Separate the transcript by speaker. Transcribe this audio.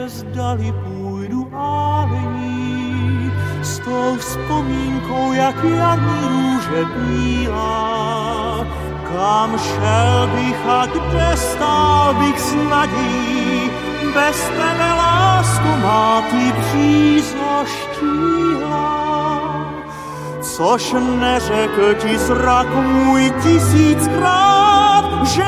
Speaker 1: zdali půjdu alení s tou vzpomínkou, jak jarní růže bílá. Kam šel bych a kde stál bych s nadějí, bez tebe, lásko má, ty přízo štíhlá. Což neřekl ti zrak můj tisíckrát, že